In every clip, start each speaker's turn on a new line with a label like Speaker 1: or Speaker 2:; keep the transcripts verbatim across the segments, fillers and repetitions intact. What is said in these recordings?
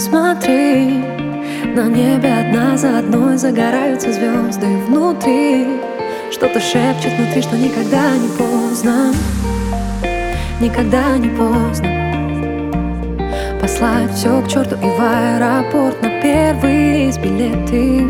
Speaker 1: Смотри, на небе одна за одной загораются звезды внутри. Что-то шепчет внутри, что никогда не поздно, никогда не поздно послать все к черту и в аэропорт на первый рейс билеты,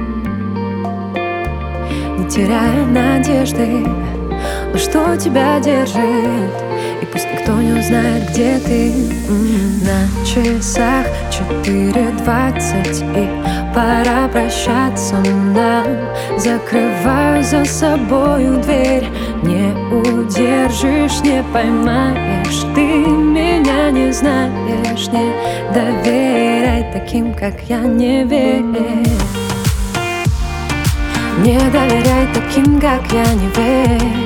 Speaker 1: не теряя надежды. Но что тебя держит? И пусть никто не узнает, где ты. На часах четыре двадцать, и пора прощаться нам. Закрываю за собою дверь. Не удержишь, не поймаешь. Ты меня не знаешь. Не доверяй таким, как я, не верь. Не доверяй таким, как я, не верь.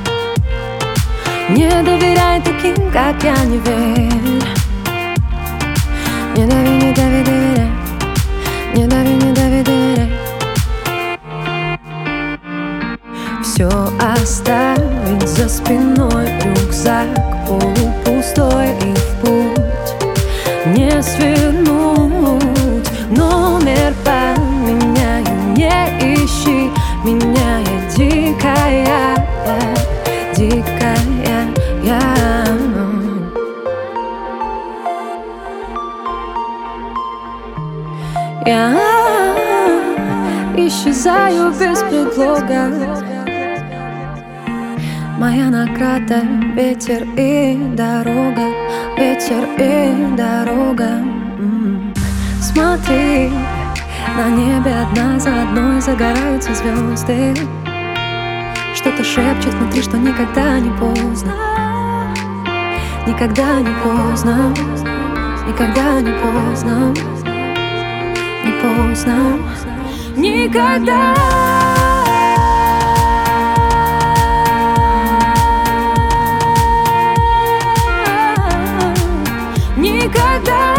Speaker 1: Не доверяй таким, как я, не верь. Не дави, не дави, доверяй. Не дави, не дави, доверяй. Все оставить за спиной, рюкзак полупустой, и в путь не свернуть. Номер поменяю, не ищи меня, я дикая, дикая я. Я исчезаю без предлога. Моя награда — ветер и дорога, ветер и дорога. М-м. Смотри, на небе одна за одной загораются звезды. Что-то шепчет внутри, что никогда не поздно, никогда не поздно, никогда не поздно, не поздно, никогда. Никогда.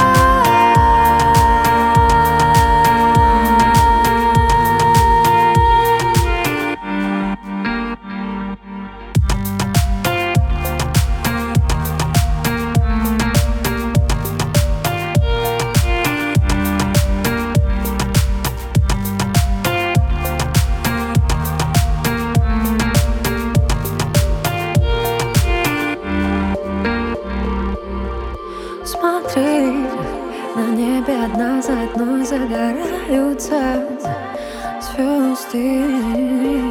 Speaker 1: Смотри, на небе одна за одной загораются звезды.